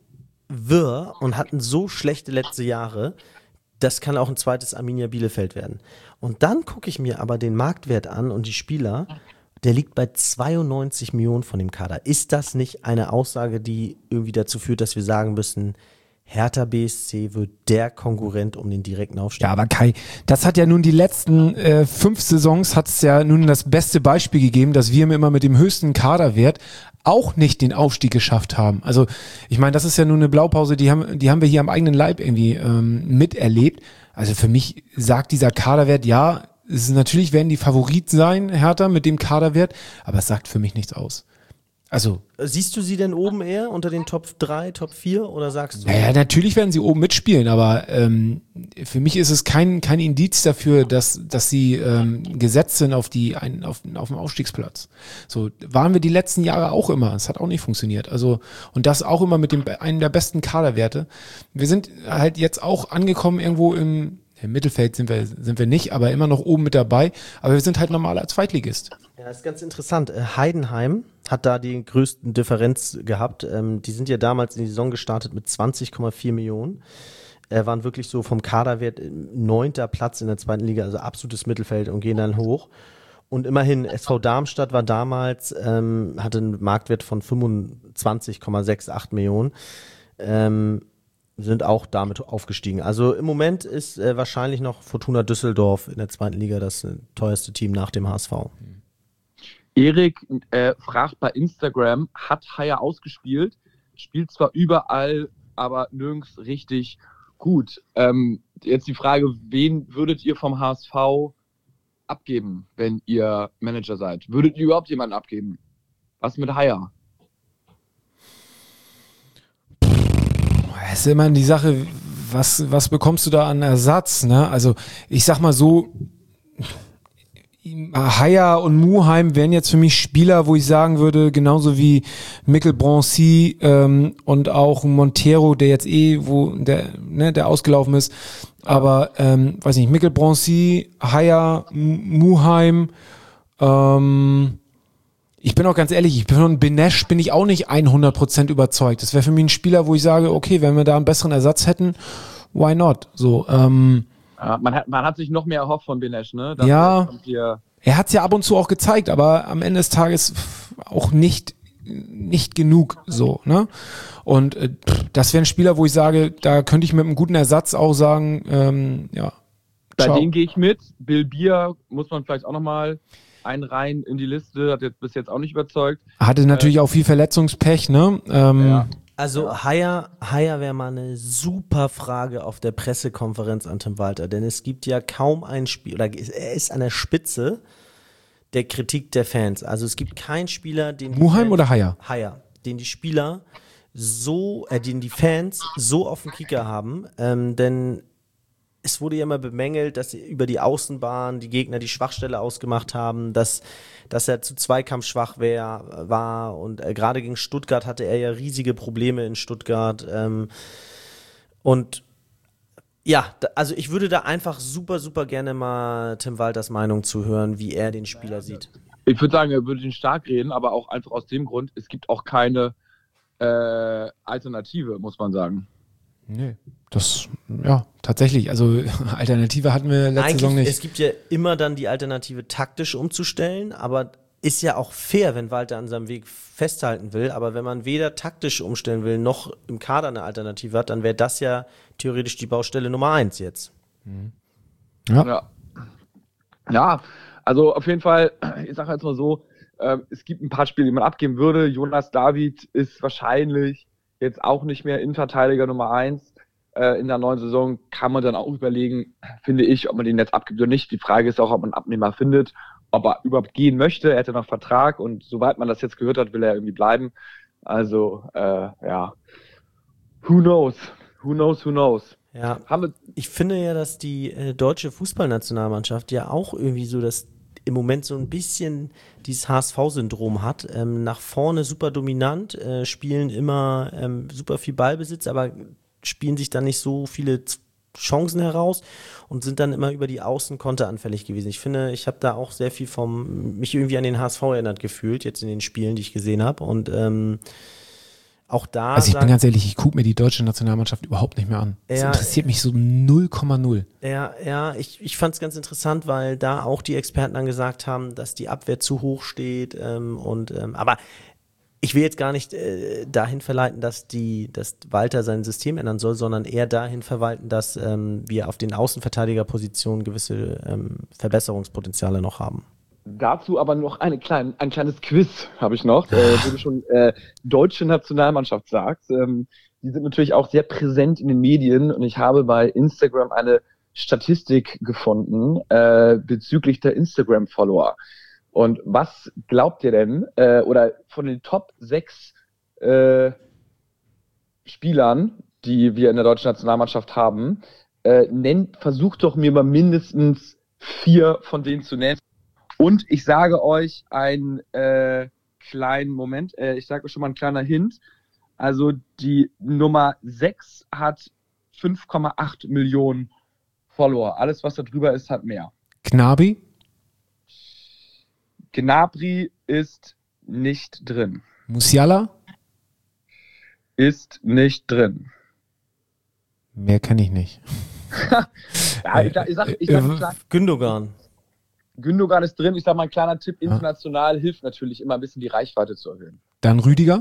[SPEAKER 2] wirr und hatten so schlechte letzte Jahre, das kann auch ein zweites Arminia Bielefeld werden. Und dann gucke ich mir aber den Marktwert an und die Spieler, der liegt bei zweiundneunzig Millionen von dem Kader. Ist das nicht eine Aussage, die irgendwie dazu führt, dass wir sagen müssen, Hertha B S C wird der Konkurrent um den direkten Aufstieg?
[SPEAKER 1] Ja, aber Kai, das hat ja nun die letzten äh, fünf Saisons, hat es ja nun das beste Beispiel gegeben, dass wir immer mit dem höchsten Kaderwert auch nicht den Aufstieg geschafft haben. Also ich meine, das ist ja nun eine Blaupause, die haben, die haben wir hier am eigenen Leib irgendwie ähm, miterlebt. Also für mich sagt dieser Kaderwert, ja, es ist, natürlich werden die Favorit sein, Hertha, mit dem Kaderwert, aber es sagt für mich nichts aus. Also
[SPEAKER 2] Siehst du sie denn oben eher unter den Top drei, Top vier oder sagst du?
[SPEAKER 1] naja, natürlich werden sie oben mitspielen, aber ähm, für mich ist es kein kein Indiz dafür, dass dass sie ähm, gesetzt sind auf die ein, auf, auf dem Aufstiegsplatz. So waren wir die letzten Jahre auch immer. Es hat auch nicht funktioniert. Also und das auch immer mit dem einem der besten Kaderwerte. Wir sind halt jetzt auch angekommen irgendwo im Im Mittelfeld sind wir, sind wir nicht, aber immer noch oben mit dabei. Aber wir sind halt normaler Zweitligist.
[SPEAKER 2] Ja, das ist ganz interessant. Äh, Heidenheim hat da die größten Differenz gehabt. Ähm, die sind ja damals in die Saison gestartet mit zwanzig Komma vier Millionen. Äh, waren wirklich so vom Kaderwert neunter Platz in der zweiten Liga, also absolutes Mittelfeld und gehen dann hoch. Und immerhin, S V Darmstadt war damals, ähm, hatte einen Marktwert von fünfundzwanzig Komma achtundsechzig Millionen. Ähm, sind auch damit aufgestiegen. Also im Moment ist äh, wahrscheinlich noch Fortuna Düsseldorf in der zweiten Liga das äh, teuerste Team nach dem H S V.
[SPEAKER 3] Erik äh, fragt bei Instagram, hat Haier ausgespielt, spielt zwar überall, aber nirgends richtig gut. Ähm, jetzt die Frage, wen würdet ihr vom H S V abgeben, wenn ihr Manager seid? Würdet ihr überhaupt jemanden abgeben? Was mit Haier?
[SPEAKER 1] Es ist immer die Sache, was, was bekommst du da an Ersatz, ne? Also, ich sag mal so, Haier und Muheim wären jetzt für mich Spieler, wo ich sagen würde, genauso wie Mikkel Broncy ähm, und auch Montero, der jetzt eh, wo der, ne, der ausgelaufen ist. Aber, ähm, weiß nicht, Mikkel Broncy, Haier, Muheim, ähm, ich bin auch ganz ehrlich, ich bin von Benesch bin ich auch nicht hundert Prozent überzeugt. Das wäre für mich ein Spieler, wo ich sage, okay, wenn wir da einen besseren Ersatz hätten, why not? So, ähm,
[SPEAKER 3] ja, man, hat, man hat sich noch mehr erhofft von Benesch, ne? Dass
[SPEAKER 1] ja,
[SPEAKER 3] hier
[SPEAKER 1] er hat es ja ab und zu auch gezeigt, aber am Ende des Tages auch nicht nicht genug so, ne? Und äh, das wäre ein Spieler, wo ich sage, da könnte ich mit einem guten Ersatz auch sagen, ähm, ja.
[SPEAKER 3] Bei
[SPEAKER 1] ciao.
[SPEAKER 3] denen gehe ich mit. Bill Bier muss man vielleicht auch nochmal einreihen in die Liste, hat jetzt bis jetzt auch nicht überzeugt.
[SPEAKER 1] Hatte natürlich äh, auch viel Verletzungspech, ne? Ähm, ja.
[SPEAKER 2] Also Haier, Haier wäre mal eine super Frage auf der Pressekonferenz an Tim Walter, denn es gibt ja kaum ein Spiel, oder er ist an der Spitze der Kritik der Fans. Also es gibt keinen Spieler, den
[SPEAKER 1] Muheim
[SPEAKER 2] Fans,
[SPEAKER 1] oder Haier?
[SPEAKER 2] Haier, den die Spieler so, äh, den die Fans so auf dem Kicker haben, ähm, denn es wurde ja immer bemängelt, dass über die Außenbahn die Gegner die Schwachstelle ausgemacht haben, dass, dass er zu Zweikampf schwach wär, war und äh, gerade gegen Stuttgart hatte er ja riesige Probleme in Stuttgart. Ähm, und ja, da, also ich würde da einfach super, super gerne mal Tim Walters Meinung zu hören, wie er den Spieler sieht.
[SPEAKER 3] Ich würde sagen, er würde ihn stark reden, aber auch einfach aus dem Grund, es gibt auch keine äh, Alternative, muss man sagen.
[SPEAKER 1] Nee, das, ja, tatsächlich. Also Alternative hatten wir letzte
[SPEAKER 2] Eigentlich,
[SPEAKER 1] Saison nicht.
[SPEAKER 2] es gibt ja immer dann die Alternative, taktisch umzustellen, aber ist ja auch fair, wenn Walter an seinem Weg festhalten will, aber wenn man weder taktisch umstellen will, noch im Kader eine Alternative hat, dann wäre das ja theoretisch die Baustelle Nummer eins jetzt.
[SPEAKER 1] Ja.
[SPEAKER 3] Ja. Ja, also auf jeden Fall, ich sage jetzt mal so, äh, es gibt ein paar Spiele, die man abgeben würde. Jonas David ist wahrscheinlich jetzt auch nicht mehr Innenverteidiger Nummer eins. Äh, in der neuen Saison kann man dann auch überlegen, finde ich, ob man den jetzt abgibt oder nicht. Die Frage ist auch, ob man einen Abnehmer findet, ob er überhaupt gehen möchte. Er hätte noch Vertrag und soweit man das jetzt gehört hat, will er irgendwie bleiben. Also, äh, ja, who knows? Who knows, who knows?
[SPEAKER 2] Ja,
[SPEAKER 3] Haben wir,
[SPEAKER 2] ich finde ja, dass die äh, deutsche Fußballnationalmannschaft ja auch irgendwie so das im Moment so ein bisschen dieses H S V-Syndrom hat. Ähm, nach vorne super dominant, äh, spielen immer ähm, super viel Ballbesitz, aber spielen sich dann nicht so viele Z- Chancen heraus und sind dann immer über die Außen konteranfällig gewesen. Ich finde, ich habe da auch sehr viel vom, mich irgendwie an den H S V erinnert gefühlt, jetzt in den Spielen, die ich gesehen habe. Und ähm, auch da.
[SPEAKER 1] Also ich bin
[SPEAKER 2] sagen-
[SPEAKER 1] ganz ehrlich, ich gucke mir die deutsche Nationalmannschaft überhaupt nicht mehr an. Das
[SPEAKER 2] Ja,
[SPEAKER 1] interessiert mich so null Komma null.
[SPEAKER 2] Ja, ja, ich, ich fand es ganz interessant, weil da auch die Experten dann gesagt haben, dass die Abwehr zu hoch steht. Ähm, und ähm, aber ich will jetzt gar nicht äh, dahin verleiten, dass die, dass Walter sein System ändern soll, sondern eher dahin verwalten, dass ähm, wir auf den Außenverteidigerpositionen gewisse ähm, Verbesserungspotenziale noch haben.
[SPEAKER 3] Dazu aber noch eine klein, ein kleines Quiz habe ich noch, äh, wo du schon äh, deutsche Nationalmannschaft sagst. Ähm, die sind natürlich auch sehr präsent in den Medien und ich habe bei Instagram eine Statistik gefunden äh, bezüglich der Instagram-Follower. Und was glaubt ihr denn, äh, oder von den Top sechs äh, Spielern, die wir in der deutschen Nationalmannschaft haben, äh, nennt, versucht doch mir mal mindestens vier von denen zu nennen. Und ich sage euch einen äh, kleinen Moment, äh, ich sage euch schon mal ein kleiner Hint. Also die Nummer sechs hat fünf Komma acht Millionen Follower. Alles, was da drüber ist, hat mehr.
[SPEAKER 1] Gnabry?
[SPEAKER 3] Gnabry ist nicht drin.
[SPEAKER 1] Musiala?
[SPEAKER 3] Ist nicht drin.
[SPEAKER 1] Mehr kenne ich nicht.
[SPEAKER 3] Ja, ich, ich sag, ich sag,
[SPEAKER 1] Äh,
[SPEAKER 3] klar,
[SPEAKER 2] Gündogan.
[SPEAKER 3] Gündogan ist drin. Ich sag mal, ein kleiner Tipp, international hilft natürlich immer ein bisschen die Reichweite zu erhöhen.
[SPEAKER 1] Dann Rüdiger?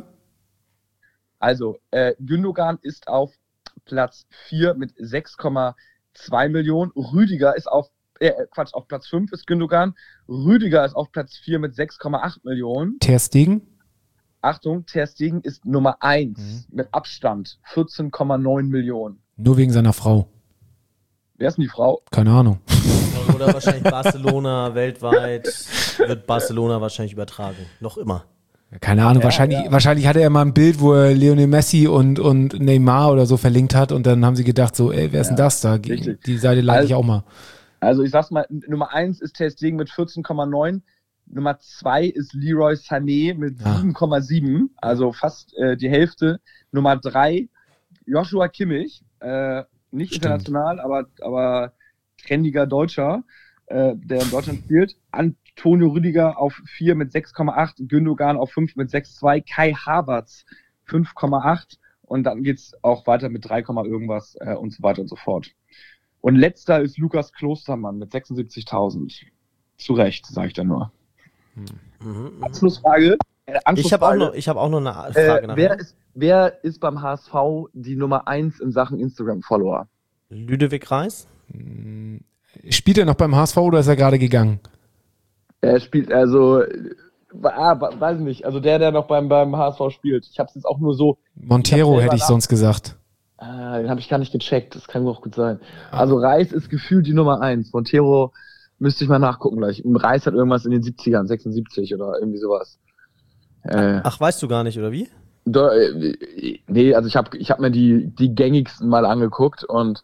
[SPEAKER 3] Also, äh, Gündogan ist auf Platz vier mit sechs Komma zwei Millionen. Rüdiger ist auf, äh, Quatsch, auf Platz fünf ist Gündogan. Rüdiger ist auf Platz vier mit sechs Komma acht Millionen.
[SPEAKER 1] Ter Stegen?
[SPEAKER 3] Achtung, Ter Stegen ist Nummer eins mit Abstand, vierzehn Komma neun Millionen.
[SPEAKER 1] Nur wegen seiner Frau.
[SPEAKER 3] Wer ist denn die Frau?
[SPEAKER 1] Keine Ahnung.
[SPEAKER 2] Oder wahrscheinlich Barcelona weltweit wird Barcelona wahrscheinlich übertragen. Noch immer.
[SPEAKER 1] Keine Ahnung,
[SPEAKER 3] Ja,
[SPEAKER 1] wahrscheinlich,
[SPEAKER 3] ja.
[SPEAKER 1] wahrscheinlich hatte er mal ein Bild, wo er Lionel Messi und, und Neymar oder so verlinkt hat und dann haben sie gedacht so, ey, wer ist denn das da?
[SPEAKER 3] richtig.
[SPEAKER 1] Die Seite like
[SPEAKER 3] Also-
[SPEAKER 1] ich auch mal.
[SPEAKER 3] Also ich sag's mal, Nummer eins ist Ter Stegen mit vierzehn Komma neun. Nummer zwei ist Leroy Sané mit
[SPEAKER 1] Ah.
[SPEAKER 3] sieben Komma sieben, also fast äh, die Hälfte. Nummer drei Joshua Kimmich, äh, nicht
[SPEAKER 1] Stimmt.
[SPEAKER 3] international, aber, aber trendiger Deutscher, äh, der in Deutschland spielt. Antonio Rüdiger auf vier mit sechs Komma acht, Gündogan auf fünf mit sechs Komma zwei, Kai Havertz fünf Komma acht und dann geht's auch weiter mit drei, irgendwas äh, und so weiter und so fort. Und letzter ist Lukas Klostermann mit sechsundsiebzigtausend. Zu Recht, sage ich da nur.
[SPEAKER 2] Mhm,
[SPEAKER 3] Anschlussfrage. Äh,
[SPEAKER 2] Ich habe auch,
[SPEAKER 3] Anschlussfrage.
[SPEAKER 2] noch- ich hab auch noch eine Frage
[SPEAKER 3] äh,
[SPEAKER 2] nach.
[SPEAKER 3] wer, ist, wer ist beim H S V die Nummer eins in Sachen Instagram-Follower?
[SPEAKER 2] Lüdewig Reis?
[SPEAKER 1] Spielt er noch beim H S V oder ist er gerade gegangen?
[SPEAKER 3] Er spielt also, äh, ah, weiß ich nicht, also der, der noch beim, beim H S V spielt. Ich habe es jetzt auch nur so,
[SPEAKER 1] Montero
[SPEAKER 3] selber
[SPEAKER 1] hätte ich
[SPEAKER 3] nach-
[SPEAKER 1] sonst gesagt.
[SPEAKER 3] ah, den habe ich gar nicht gecheckt, das kann auch gut sein. Also Reis ist gefühlt die Nummer eins. Montero müsste ich mal nachgucken gleich. Reis hat irgendwas in den siebzigern, sechsundsiebzig oder irgendwie sowas. Äh,
[SPEAKER 2] Ach, weißt du gar nicht, oder wie?
[SPEAKER 3] Da, äh, nee, also ich habe ich hab mir die, die gängigsten mal angeguckt und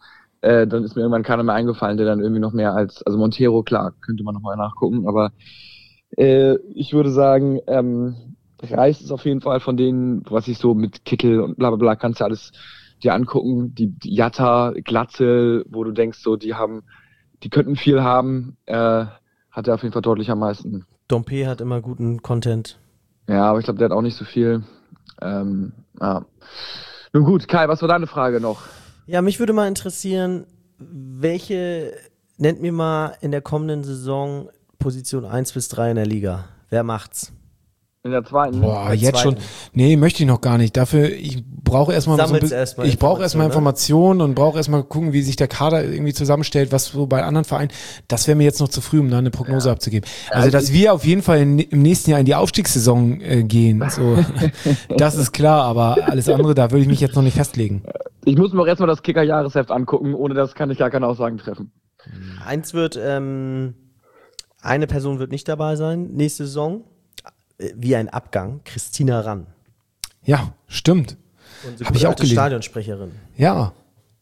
[SPEAKER 3] Äh, dann ist mir irgendwann keiner mehr eingefallen, der dann irgendwie noch mehr als, also Montero, klar, könnte man nochmal nachgucken, aber äh, ich würde sagen, ähm, Reis ist auf jeden Fall von denen, was ich so mit Kittel und bla bla bla, kannst du alles dir angucken, die, die Jatta, Glatzel, wo du denkst, so, die haben, die könnten viel haben, äh, hat er auf jeden Fall deutlich am meisten.
[SPEAKER 2] Dompe hat immer guten Content.
[SPEAKER 3] Ja, aber ich glaube, der hat auch nicht so viel. Ähm, ja. Nun gut, Kai, was war deine Frage noch?
[SPEAKER 2] Ja, mich würde mal interessieren, welche, nennt mir mal in der kommenden Saison Position eins bis drei in der Liga. Wer macht's?
[SPEAKER 3] In der zweiten?
[SPEAKER 1] Boah,
[SPEAKER 2] der
[SPEAKER 1] jetzt
[SPEAKER 2] zweiten.
[SPEAKER 1] schon. Nee, möchte ich noch gar nicht. Dafür, ich brauche erstmal so ein
[SPEAKER 2] Sammelt's
[SPEAKER 1] bi-
[SPEAKER 2] erstmal
[SPEAKER 1] ich brauche erstmal
[SPEAKER 2] Informationen,
[SPEAKER 1] Informationen und brauche erstmal gucken, wie sich der Kader irgendwie zusammenstellt, was so bei anderen Vereinen. Das wäre mir jetzt noch zu früh, um da eine Prognose abzugeben. Also, dass wir auf jeden Fall in, im nächsten Jahr in die Aufstiegssaison äh, gehen, so, das ist klar, aber alles andere, da würde ich mich jetzt noch nicht festlegen.
[SPEAKER 3] Ich muss mir auch erstmal das Kicker-Jahresheft angucken, ohne das kann ich gar keine Aussagen treffen.
[SPEAKER 2] Eins wird, ähm, eine Person wird nicht dabei sein, nächste Saison. Äh, Wie ein Abgang, Christina Rann.
[SPEAKER 1] Ja, stimmt.
[SPEAKER 2] Unsere
[SPEAKER 1] Hab ich auch
[SPEAKER 2] gute
[SPEAKER 1] gelesen.
[SPEAKER 2] Stadionsprecherin.
[SPEAKER 1] Ja.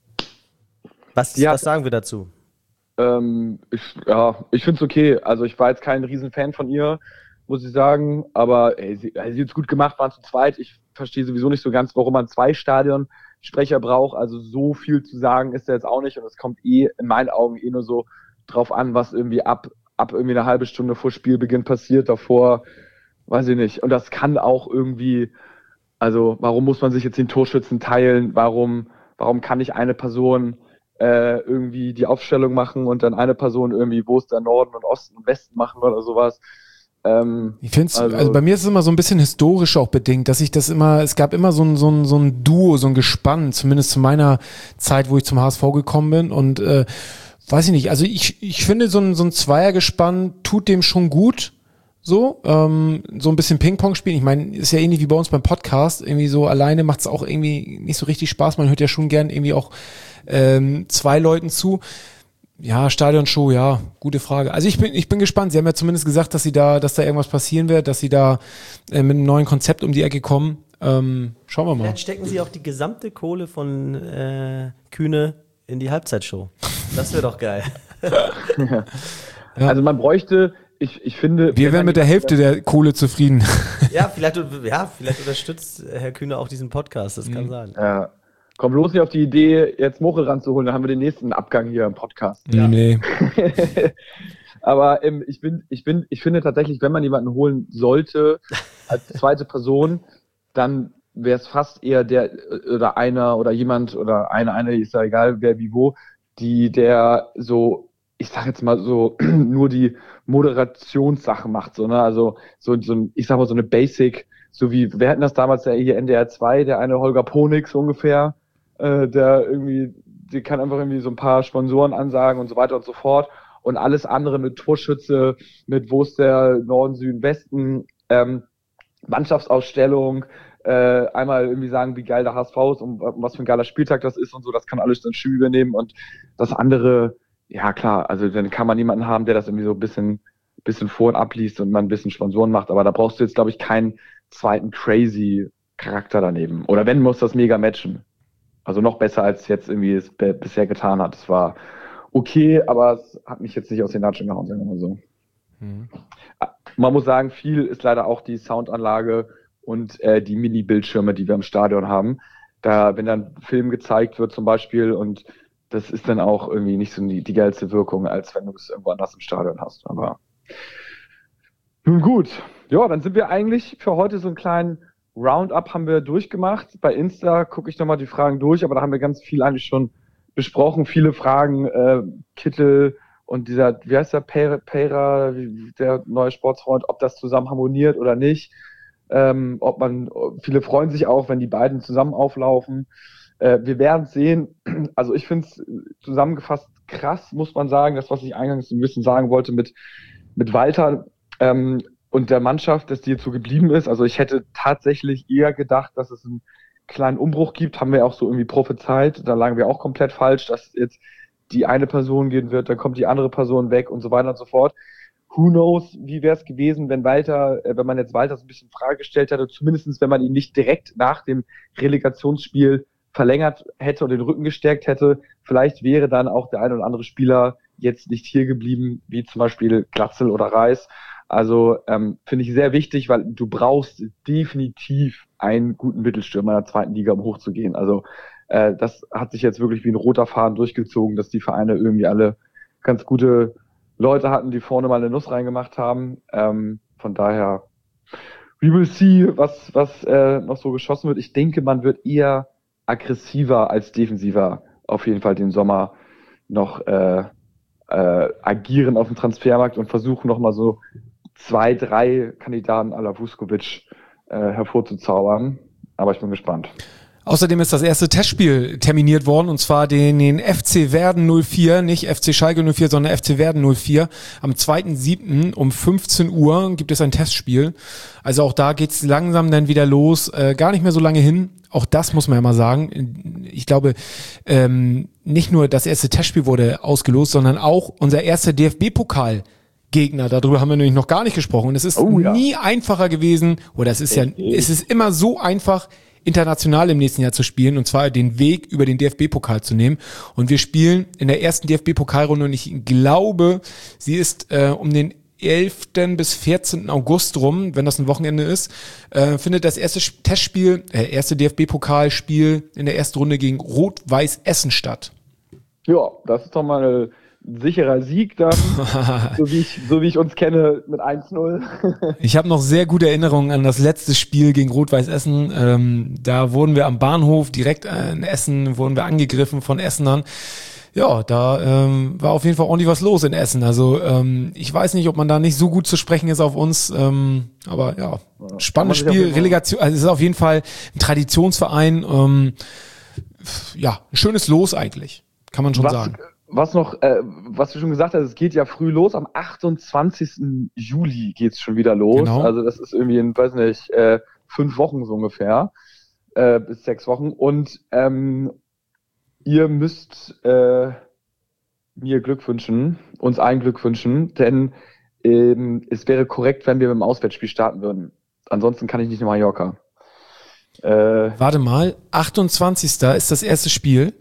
[SPEAKER 2] Was,
[SPEAKER 3] Ja.
[SPEAKER 2] was sagen wir dazu?
[SPEAKER 3] Ähm, ich, ja, ich finde es okay. Also ich war jetzt kein Riesenfan von ihr, muss ich sagen. Aber ey, sie, ey, sie hat es gut gemacht, waren zu zweit. Ich verstehe sowieso nicht so ganz, warum man zwei Stadionsprecher braucht. Also so viel zu sagen ist da jetzt auch nicht. Und es kommt eh in meinen Augen eh nur so drauf an, was irgendwie ab, ab irgendwie eine halbe Stunde vor Spielbeginn passiert. Davor, weiß ich nicht. Und das kann auch irgendwie, also warum muss man sich jetzt den Torschützen teilen? Warum, warum kann nicht eine Person äh, irgendwie die Aufstellung machen und dann eine Person irgendwie, wo ist der Norden und Osten und Westen machen oder sowas? Ähm,
[SPEAKER 1] Ich finde es, also,
[SPEAKER 3] Also-
[SPEAKER 1] bei mir ist es immer so ein bisschen historisch auch bedingt, dass ich das immer, es gab immer so ein, so ein, so ein Duo, so ein Gespann, zumindest zu meiner Zeit, wo ich zum H S V gekommen bin und äh, weiß ich nicht, also ich, ich finde so ein, so ein Zweiergespann tut dem schon gut, so, ähm, so ein bisschen Ping-Pong spielen. Ich meine, ist ja ähnlich wie bei uns beim Podcast, irgendwie so alleine macht es auch irgendwie nicht so richtig Spaß, man hört ja schon gern irgendwie auch ähm, zwei Leuten zu. Ja, Stadionshow, ja, gute Frage. Also ich bin, ich bin gespannt. Sie haben ja zumindest gesagt, dass sie da, dass da irgendwas passieren wird, dass sie da äh, mit einem neuen Konzept um die Ecke kommen. Ähm, schauen wir mal.
[SPEAKER 2] Vielleicht stecken sie auch die gesamte Kohle von äh, Kühne in die Halbzeitshow. Das wäre doch geil.
[SPEAKER 1] Ja.
[SPEAKER 3] Also man bräuchte, ich, ich finde...
[SPEAKER 1] Wir
[SPEAKER 3] wenn
[SPEAKER 1] wären
[SPEAKER 3] man
[SPEAKER 1] mit der
[SPEAKER 3] die-
[SPEAKER 1] Hälfte der Kohle zufrieden.
[SPEAKER 2] Ja, vielleicht, ja, vielleicht unterstützt Herr Kühne auch diesen Podcast, das kann sein.
[SPEAKER 3] Ja. Komm bloß nicht auf die Idee, jetzt Moche ranzuholen, dann haben wir den nächsten Abgang hier im Podcast.
[SPEAKER 1] Nee, nee.
[SPEAKER 3] Aber ähm, ich bin, ich bin, ich finde tatsächlich, wenn man jemanden holen sollte als zweite Person, dann wäre es fast eher der oder einer oder jemand oder eine, eine ist ja egal, wer wie wo, die der so, ich sag jetzt mal so, nur die Moderationssachen macht, so, ne? Also so, so ein, ich sag mal so eine Basic, so wie, wir hatten das damals ja hier N D R zwei, der eine Holger Ponig so ungefähr, äh, der irgendwie, die kann einfach irgendwie so ein paar Sponsoren ansagen und so weiter und so fort. Und alles andere mit Torschütze, mit wo ist der Norden, Süden, Westen, ähm, Mannschaftsausstellung, äh, einmal irgendwie sagen, wie geil der H S V ist und was für ein geiler Spieltag das ist und so, das kann alles dann Schü übernehmen und das andere, ja klar, also dann kann man jemanden haben, der das irgendwie so ein bisschen, bisschen vor- und abliest und man ein bisschen Sponsoren macht, aber da brauchst du jetzt, glaube ich, keinen zweiten crazy Charakter daneben. Oder wenn, muss das mega matchen. Also noch besser, als jetzt irgendwie es b- bisher getan hat. Es war okay, aber es hat mich jetzt nicht aus den Latschen gehauen, sagen wir mal so.
[SPEAKER 1] Mhm.
[SPEAKER 3] Man muss sagen, viel ist leider auch die Soundanlage und äh, die Mini-Bildschirme, die wir im Stadion haben. Da, wenn dann Film gezeigt wird zum Beispiel und das ist dann auch irgendwie nicht so die, die geilste Wirkung, als wenn du es irgendwo anders im Stadion hast. Aber nun gut, ja, dann sind wir eigentlich für heute so einen kleinen Roundup haben wir durchgemacht. Bei Insta gucke ich nochmal die Fragen durch, aber da haben wir ganz viel eigentlich schon besprochen. Viele Fragen, äh, Kittel und dieser, wie heißt der, Pera, Pera, der neue Sportsfreund, ob das zusammen harmoniert oder nicht. Ähm, ob man, viele freuen sich auch, wenn die beiden zusammen auflaufen. Äh, wir werden es sehen. Also ich finde es zusammengefasst krass, muss man sagen, das, was ich eingangs ein bisschen sagen wollte mit, mit Walter, ähm, und der Mannschaft, dass die jetzt so geblieben ist. Also ich hätte tatsächlich eher gedacht, dass es einen kleinen Umbruch gibt, haben wir auch so irgendwie prophezeit. Da lagen wir auch komplett falsch, dass jetzt die eine Person gehen wird, dann kommt die andere Person weg und so weiter und so fort. Who knows, wie wäre es gewesen, wenn Walter, äh, wenn man jetzt Walter so ein bisschen Frage gestellt hätte, zumindest wenn man ihn nicht direkt nach dem Relegationsspiel verlängert hätte und den Rücken gestärkt hätte, vielleicht wäre dann auch der ein oder andere Spieler jetzt nicht hier geblieben, wie zum Beispiel Glatzel oder Reis. Also ähm, finde ich sehr wichtig, weil du brauchst definitiv einen guten Mittelstürmer in der zweiten Liga, um hochzugehen. Also äh, das hat sich jetzt wirklich wie ein roter Faden durchgezogen, dass die Vereine irgendwie alle ganz gute Leute hatten, die vorne mal eine Nuss reingemacht haben. Ähm, von daher, we will see, was, was äh, noch so geschossen wird. Ich denke, man wird eher aggressiver als defensiver auf jeden Fall den Sommer noch äh, äh, agieren auf dem Transfermarkt und versuchen nochmal so zwei, drei Kandidaten à la Vuskovic äh, hervorzuzaubern. Aber ich bin gespannt.
[SPEAKER 1] Außerdem ist das erste Testspiel terminiert worden, und zwar den, den F C Werden null vier, nicht F C Schalke null vier, sondern F C Werden null vier. Am zweiten siebten um fünfzehn Uhr gibt es ein Testspiel. Also auch da geht's langsam dann wieder los, äh, gar nicht mehr so lange hin. Auch das muss man ja mal sagen. Ich glaube, ähm, nicht nur das erste Testspiel wurde ausgelost, sondern auch unser erster D F B-Pokal Gegner, darüber haben wir nämlich noch gar nicht gesprochen. Und es ist
[SPEAKER 3] Oh, ja.
[SPEAKER 1] nie einfacher gewesen, oder es ist ja, es ist immer so einfach, international im nächsten Jahr zu spielen, und zwar den Weg über den D F B-Pokal zu nehmen. Und wir spielen in der ersten D F B-Pokalrunde, und ich glaube, sie ist äh, um den elften bis vierzehnten August rum, wenn das ein Wochenende ist, äh, findet das erste Testspiel, äh, erste D F B-Pokalspiel in der ersten Runde gegen Rot-Weiß Essen statt.
[SPEAKER 3] Ja, das ist doch mal ein sicherer Sieg dann, so wie ich, so wie ich uns kenne, mit eins null.
[SPEAKER 1] Ich habe noch sehr gute Erinnerungen an das letzte Spiel gegen Rot-Weiß Essen. Ähm, da wurden wir am Bahnhof direkt in Essen, wurden wir angegriffen von Essenern. Ja, da ähm, war auf jeden Fall ordentlich was los in Essen. Also ähm, ich weiß nicht, ob man da nicht so gut zu sprechen ist auf uns, ähm, aber ja, spannendes Spiel, Relegation, also es ist auf jeden Fall ein Traditionsverein. Ähm, ja, ein schönes Los eigentlich, kann man schon
[SPEAKER 3] was,
[SPEAKER 1] sagen.
[SPEAKER 3] Was noch, äh, was du schon gesagt hast, es geht ja früh los. Am achtundzwanzigsten Juli geht's schon wieder los.
[SPEAKER 1] Genau.
[SPEAKER 3] Also das ist irgendwie in, weiß nicht, äh, fünf Wochen so ungefähr, äh, bis sechs Wochen. Und ähm, ihr müsst äh, mir Glück wünschen, uns allen Glück wünschen, denn ähm, es wäre korrekt, wenn wir mit dem Auswärtsspiel starten würden. Ansonsten kann ich nicht nach Mallorca. Äh,
[SPEAKER 1] Warte mal, achtundzwanzigsten ist das erste Spiel.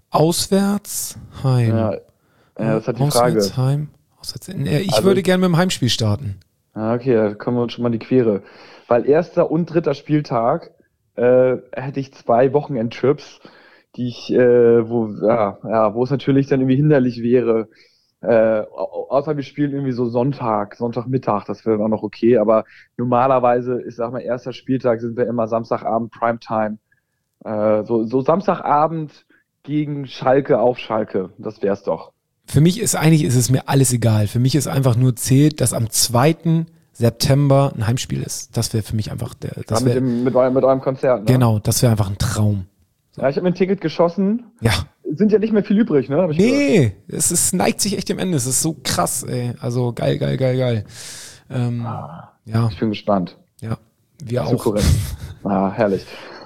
[SPEAKER 1] Auswärts, Heim.
[SPEAKER 3] ja, ja, das hat die Frage.
[SPEAKER 1] Auswärts, Heim. Auswärts, äh, ich
[SPEAKER 3] Also-
[SPEAKER 1] würde gerne mit dem Heimspiel starten.
[SPEAKER 3] Ah, okay, da kommen wir uns schon mal in die Quere. Weil erster und dritter Spieltag äh, hätte ich zwei Wochenendtrips, die ich, äh, wo, ja, ja, wo es natürlich dann irgendwie hinderlich wäre. Äh, au- außer wir spielen irgendwie so Sonntag, Sonntagmittag, das wäre auch noch okay, aber normalerweise, ich sag mal, erster Spieltag sind wir immer Samstagabend Primetime. Äh, so, so Samstagabend gegen Schalke auf Schalke, das wär's doch.
[SPEAKER 1] Für mich ist eigentlich, ist es mir alles egal. Für mich ist einfach nur zählt, dass am zweiten September ein Heimspiel ist. Das wäre für mich einfach der, das
[SPEAKER 3] Ja, mit,
[SPEAKER 1] wäre,
[SPEAKER 3] dem, mit, eurem, mit eurem Konzert, ne?
[SPEAKER 1] genau, das wäre einfach ein Traum.
[SPEAKER 3] Ja, ich habe mir ein Ticket geschossen.
[SPEAKER 1] Ja.
[SPEAKER 3] Sind ja nicht mehr viel übrig, ne? Hab ich gehört.
[SPEAKER 1] Nee, es ist, neigt sich echt dem Ende. Es ist so krass, ey. Also geil, geil, geil, geil. Ähm, ja,
[SPEAKER 3] Ich bin gespannt.
[SPEAKER 1] ja, wir
[SPEAKER 3] So
[SPEAKER 1] auch.
[SPEAKER 3] korrekt. Ah, herrlich.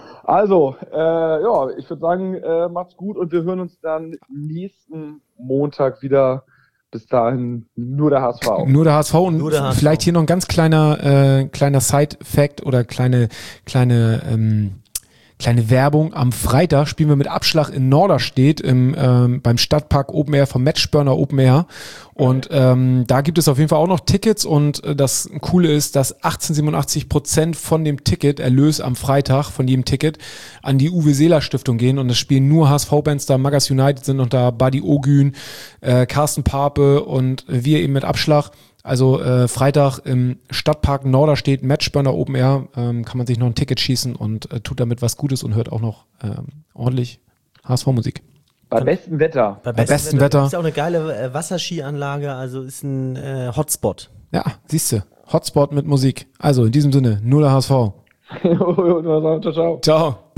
[SPEAKER 3] Also, äh, ja, ich würde sagen, äh, macht's gut und wir hören uns dann nächsten Montag wieder. Bis dahin nur der H S V.
[SPEAKER 1] Nur der H S V und
[SPEAKER 2] Nur der H S V.
[SPEAKER 1] vielleicht hier noch ein ganz kleiner, äh, kleiner Side-Fact oder kleine, kleine, ähm, kleine Werbung. Am Freitag spielen wir mit Abschlag in Norderstedt im, ähm, beim Stadtpark Open Air vom Matchburner Open Air. Und ähm, da gibt es auf jeden Fall auch noch Tickets und äh, das Coole ist, dass achtzehnhundertsiebenundachtzig Prozent von dem Ticket, Erlös am Freitag von jedem Ticket, an die Uwe Seeler Stiftung gehen und es spielen nur H S V-Bands da, Magas United sind noch da, Buddy Ogün, äh, Carsten Pape und wir eben mit Abschlag. Also äh, Freitag im Stadtpark Norderstedt, Matchburner Open Air, ähm, kann man sich noch ein Ticket schießen und äh, tut damit was Gutes und hört auch noch ähm, ordentlich H S V-Musik.
[SPEAKER 3] Bei bestem Wetter.
[SPEAKER 2] Bei
[SPEAKER 1] bestem Wetter.
[SPEAKER 2] Ist auch eine geile äh, Wasserskianlage, also ist ein äh, Hotspot.
[SPEAKER 1] Ja, siehste, Hotspot mit Musik. Also in diesem Sinne, nur der H S V.
[SPEAKER 3] Ciao, ciao.
[SPEAKER 1] Ciao.